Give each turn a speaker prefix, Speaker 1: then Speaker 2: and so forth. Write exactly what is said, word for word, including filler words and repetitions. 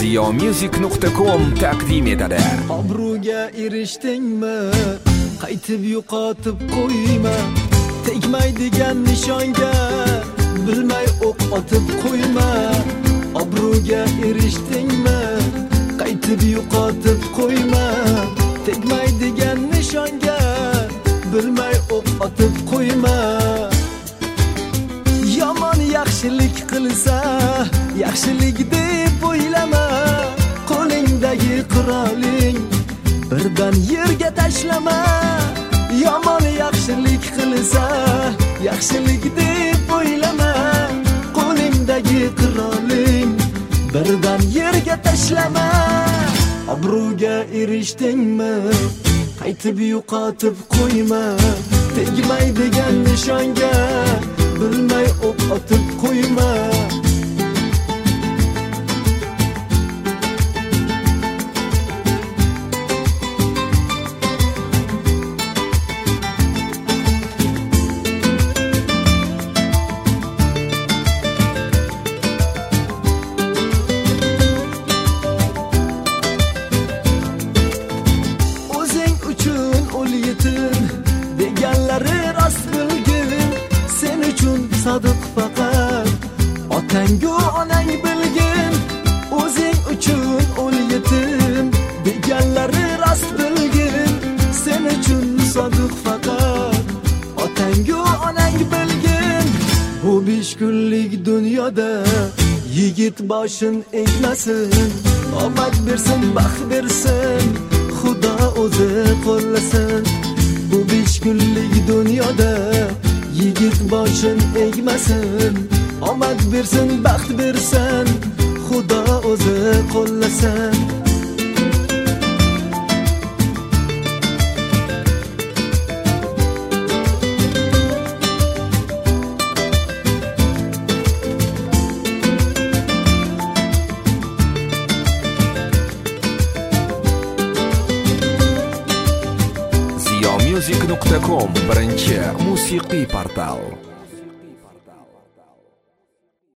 Speaker 1: ziyomusic nuqta com taqdim etadi.
Speaker 2: Obro'ga erishdingmi, qaytib yo'qotib qo'yma. Tegmaydigan nishonga bilmay o'q otib qo'yma. Obro'ga erishdingmi, qaytib yo'qotib qo'yma. Tegmaydigan nishonga bilmay o'q otib qo'yma. Yomon yaxshilik qilsa, yaxshilik deb o'ylama. Qo'lingdagi quroling birdan yerga tashlama. Yomon yaxshilik qilsa, yaxshilik deb o'ylama. Qo'lingdagi quroling birdan yerga tashlama. Obro'ga erishdingmi, qaytib yo'qotib qo'yma. Tegmaydigan nishonga bilmay o'q otib qo'yma. O'zing uchun o'l yetim deganlari rost bilgin. Sen uchun sodiq faqat otang-ku onang bilgin. O'zing uchun o'l yetim deganlari rost bilgin. Sen uchun sodiq faqat otang-ku onang bilgin. Bu besh kunlik dunyoda yigit boshin egmasin. Omad bersin, baxt bersin, Xudo o'zi qo'llasin. Bu besh kunlik dunyoda yigit boshin egmasin. Omad bersin, baxt bersin, Xudo o'zi qo'llasin.
Speaker 1: ziyomusic nuqta com birinchi musiqiy portal.